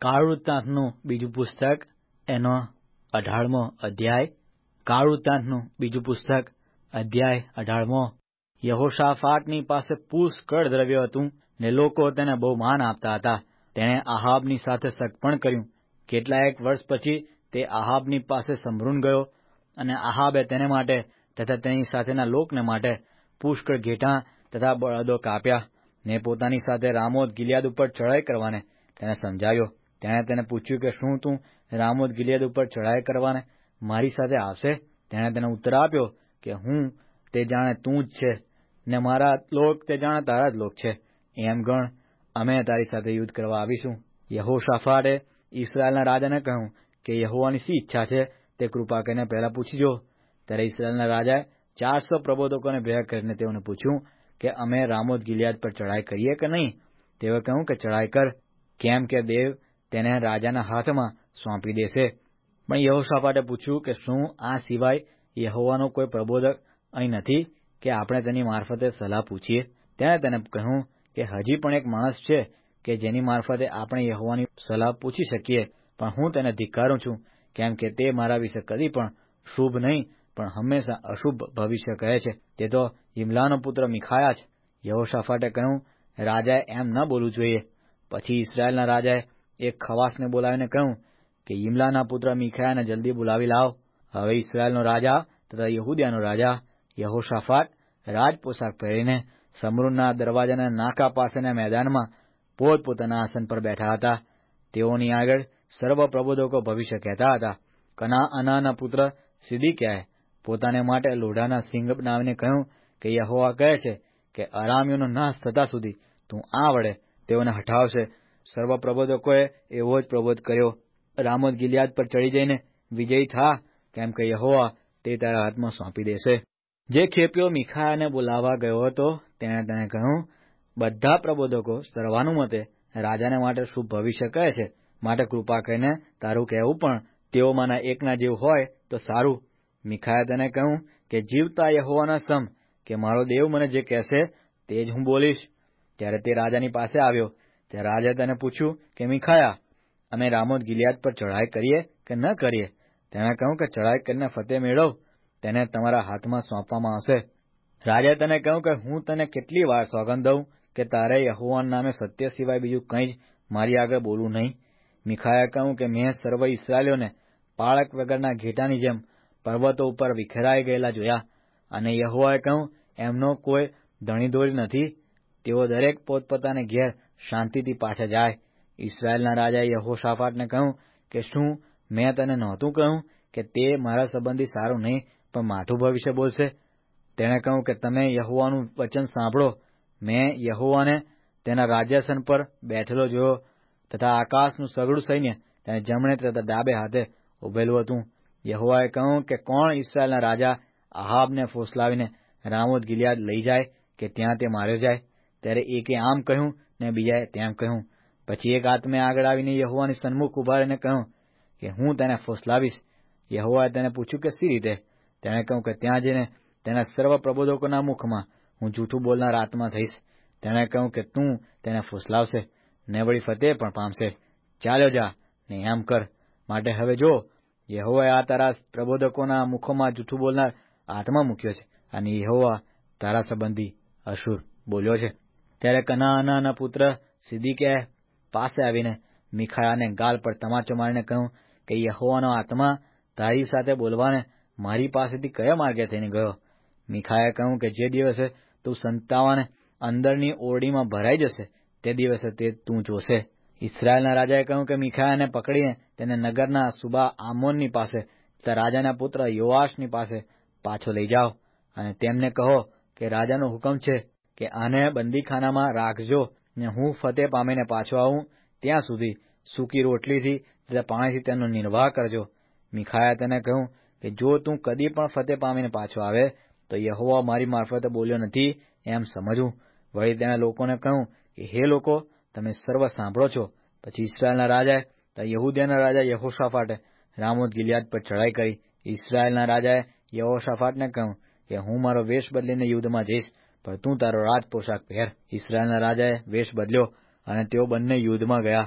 કાળ વૃત્તાંતનું બીજું પુસ્તક એનો 18મો અધ્યાય. કાળ વૃત્તાંતનું બીજું પુસ્તક અધ્યાય 18મો. યહોશાફાટની પાસે પુષ્કળ દ્રવ્ય હતું ને લોકો તેને બહુ માન આપતા હતા. તેણે આહાબની સાથે સગપણ કર્યું. કેટલાયક વર્ષ પછી તે આહાબની પાસે સમરૂન ગયો અને આહાબે તેને માટે તથા તેની સાથેના લોકને માટે પુષ્કળ ઘેટાં તથા બળદો કાપ્યા ને પોતાની સાથે રામોત ગિલિયાદ ઉપર ચડાઈ કરવાને તેને સમજાવ્યો. તેણે તેને પૂછ્યું કે શું તું રામોત ગિલિયાદ ઉપર ચડાઈ કરવાને મારી સાથે આવશે? તેણે તેને ઉત્તર આપ્યો કે હું તે જાણે તું જ છે ને મારા લોક તે જાણે તારા જ લોક છે. એમ ગણ, અમે તારી સાથે યુદ્ધ કરવા આવીશું. યહોશાફાટે ઇસ્રાયેલના રાજાને કહ્યું કે યહોવાની શી ઈચ્છા છે તે કૃપા કરીને પહેલા પૂછી જો. ત્યારે ઇસ્રાયેલના રાજાએ 400 પ્રબોધકોને ભેગા કરીને તેઓને પૂછ્યું કે અમે રામોત ગિલિયાદ પર ચડાઈ કરીએ કે નહીં? તેઓએ કહ્યું કે ચડાઈ કર, કેમ કે દેવ તેને રાજાના હાથમાં સોંપી દેશે. પણ યહોશાફાટે પૂછ્યું કે શું આ સિવાય યહોવાનો કોઈ પ્રબોધક અહીં નથી કે આપણે તેની મારફતે સલાહ પૂછીએ? તેણે તેને કહ્યું કે હજી પણ એક માણસ છે કે જેની મારફતે આપણે યહોવાની સલાહ પૂછી શકીએ, પણ હું તેને ધિક્કારું છું, કેમ કે તે મારા વિશે કદી પણ શુભ નહીં પણ હંમેશા અશુભ ભવિષ્ય કહે છે. તે તો યિમલાનો પુત્ર મીખાયા છે. યહોશાફાટે કહ્યું, રાજાએ એમ ન બોલવું જોઈએ. પછી ઇસ્રાયેલના રાજાએ એક ખવાસને બોલાવીને કહ્યું કે યિમલાના પુત્ર મીખાયાને જલ્દી બોલાવી લાવ. હવે ઇસ્રાયેલનો રાજા તથા યહૂદિયાનો રાજા યહોશાફાટ રાજપોશાક પહેરીને સમરૂનના દરવાજાના નાકા પાસેના મેદાનમાં પોતપોતાના આસન પર બેઠા હતા. તેઓની આગળ સર્વ પ્રબોધકો ભવિષ્ય કહેતા હતા. કનાઆનાના પુત્ર સિદકીયાએ પોતાને માટે લોઢાના સિંગ બનાવીને કહ્યું કે યહોવા કહે છે કે અરામીઓનો નાશ થતા સુધી તું આ વડે તેઓને હઠાવશે. સર્વ પ્રબોધકોએ એવો જ પ્રબોધ કર્યો, રામોત ગિલિયાદ પર ચડી જઈને વિજયી થા, કેમ કે યહોવા તે તારા હાથમાં સોંપી દેશે. જે ખેપિયો મીખાયાને બોલાવવા ગયો હતો તેણે તેને કહ્યું, બધા પ્રબોધકો સર્વાનુમતે રાજાને માટે શુભ ભવિષ્ય કહે છે, માટે કૃપા કરીને તારું કહેવું પણ તેઓમાંના એકના જેવું હોય તો સારું. મીખાયાએ તેને કહ્યું કે જીવતા યહોવાના સમ કે મારો દેવ મને જે કહેશે તે જ હું બોલીશ. ત્યારે તે રાજાની પાસે આવ્યો. ત્યારે રાજાએ તેને પૂછ્યું કે મીખાયા, અમે રામોત ગિલિયાદ પર ચઢાઈ કરીએ કે ન કરીએ? તેણે કહ્યું કે ચઢાઈ કરીને ફતેહ મેળવ, તેને તમારા હાથમાં સોંપવામાં આવશે. રાજાએ તેને કહ્યું કે હું તને કેટલી વાર સોગંદ દઉં કે તારે યહોવાના નામે સત્ય સિવાય બીજું કંઈ જ મારી આગળ બોલવું નહીં. મીખાયાએ કહ્યું કે મેં સર્વ ઇસ્રાયેલીઓને પાળક વગરના ઘેટાની જેમ પર્વતો ઉપર વિખેરાઈ ગયેલા જોયા, અને યહોવાએ કહ્યું એમનો કોઈ ધણીધોરી નથી, તેઓ દરેક પોતપોતાને ઘેર શાંતિથી પાછા જાય. ઇસ્રાયેલના રાજાએ યહોશાફાટને કહ્યું કે શું મેં તને નહોતું કહ્યું કે તે મારા સંબંધી સારું નહીં પણ માઠું ભવિષ્ય બોલશે? તેણે કહ્યું કે તમે યહોવાનું વચન સાંભળો. મેં યહોવાને તેના રાજ્યાસન પર બેઠેલો જોયો તથા આકાશનું સઘળું સૈન્ય તેને જમણે તથા ડાબે હાથે ઉભેલું હતું. યહોવાએ કહ્યું કે કોણ ઇસ્રાયેલના રાજા આહાબને ફોસલાવીને રામોત ગિલિયાદ લઈ જાય કે ત્યાં તે માર્યો જાય? ત્યારે એકે આમ કહ્યું ને બીજાએ તેમ કહ્યું. પછી એક આત્મે આગળ આવીને યહોવાની સન્મુખ ઉભા રહીને કહ્યું કે હું તેને ફોસલાવીશ. યહોવાએ તેને પૂછ્યું કે સી રીતે? તેણે કહ્યું કે ત્યાં જઈને તેના સર્વ પ્રબોધકોના મુખમાં હું જૂઠું બોલનાર આત્મા થઈશ. તેણે કહ્યું કે તું તેને ફોસલાવશે ને વળી ફતેહ પણ પામશે. ચાલ્યો જા ને એમ કર. માટે હવે જો, યહોવાએ આ તારા પ્રબોધકોના મુખોમાં જૂઠું બોલનાર આત્મા મૂક્યો છે, અને યહોવા તારા સંબંધી અશુભ બોલ્યો છે. ત્યારે કનાઆનાના પુત્ર સિદકીયાએ પાસે આવીને મીખાયાને ગાલ પર તમાચો મારીને કહ્યું કે યહોવાનો આત્મા તારી સાથે બોલવાને મારી પાસેથી કયા માર્ગે થઈને ગયો? મીખાયાએ કહ્યું કે જે દિવસે તું સંતાવાને અંદરની ઓરડીમાં ભરાઈ જશે તે દિવસે તે તું જોશે. ઇસ્રાયેલના રાજાએ કહ્યું કે મીખાયાને પકડીને તેને નગરના સુબા આમોનની પાસે તથા રાજાના પુત્ર યોઆશની પાસે પાછો લઈ જાઓ, અને તેમને કહો કે રાજાનો હુકમ છે કે આને બંદીખાનામાં રાખજો ને હું ફતેહ પામીને પાછો આવું ત્યાં સુધી સૂકી રોટલીથી તથા પાણીથી તેનો નિર્વાહ કરજો. મીખાયાએ તેને કહ્યું કે જો તું કદી પણ ફતેહ પામીને પાછો આવે તો યહોવા મારી મારફતે બોલ્યો નથી એમ સમજવું. વળી તેણે લોકોને કહ્યું કે હે લોકો, તમે સર્વ સાંભળો છો. પછી ઇસ્રાયેલના રાજાએ તથા યહૂદિયાના રાજા યહોશાફાટે રામોત ગિલિયાદ પર ચડાઈ કરી. ઇસ્રાયેલના રાજાએ યહોશાફાટને કહ્યું કે હું મારો વેશ બદલીને યુદ્ધમાં જઈશ, પણ તું તારો રાજપોશાક પહેર. ઇસ્રાયેલના રાજાએ વેશ બદલ્યો અને તેઓ બંને યુદ્ધમાં ગયા.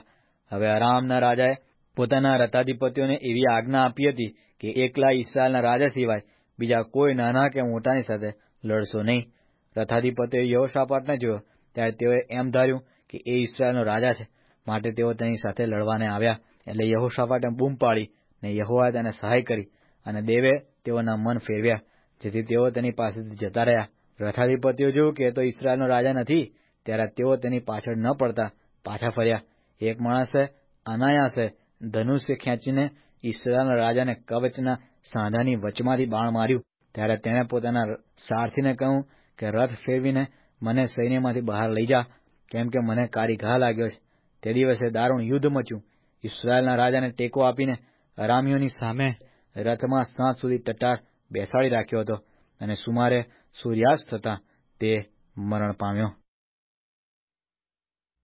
હવે અરામના રાજાએ પોતાના રથાધિપતિઓને એવી આજ્ઞા આપી હતી કે એકલા ઇસ્રાયેલના રાજા સિવાય બીજા કોઈ નાના કે મોટાની સાથે લડશો નહીં. રથાધિપતિઓએ યહોશાફાટને જોયો ત્યારે તેઓએ એમ ધાર્યું કે એ ઇસ્રાયેલનો રાજા છે, માટે તેઓ તેની સાથે લડવાને આવ્યા. એટલે યહોશાફાટે બૂમ પાડી ને યહોવાએ તેને સહાય કરી અને દેવે તેઓના મન ફેરવ્યા, જેથી તેઓ તેની પાસેથી જતા રહ્યા. રથાધિપતિઓ જોયું કે એ તો ઇસ્રાયેલનો રાજા નથી, ત્યારે તેઓ તેની પાછળ ન પડતા પાછા ફર્યા. એક માણસે અનાયાસે ધનુષ્ય ખેંચીને ઇસ્રાયેલના રાજાને કવચના સાંધાની વચમાંથી બાણ માર્યું. ત્યારે તેણે પોતાના સારથીને કહ્યું કે રથ ફેરવીને મને સૈન્યમાંથી બહાર લઈ જા, કેમ કે મને કારી ઘા લાગ્યો છે. તે દિવસે દારૂણ યુદ્ધ મચ્યું. ઇસ્રાયેલના રાજાને ટેકો આપીને અરામીયોની સામે રથમાં સાંજ સુધી ટટાર બેસાડી રાખ્યો હતો, અને સુમારે સૂર્યાસ્ત થતાં તે મરણ પામ્યો.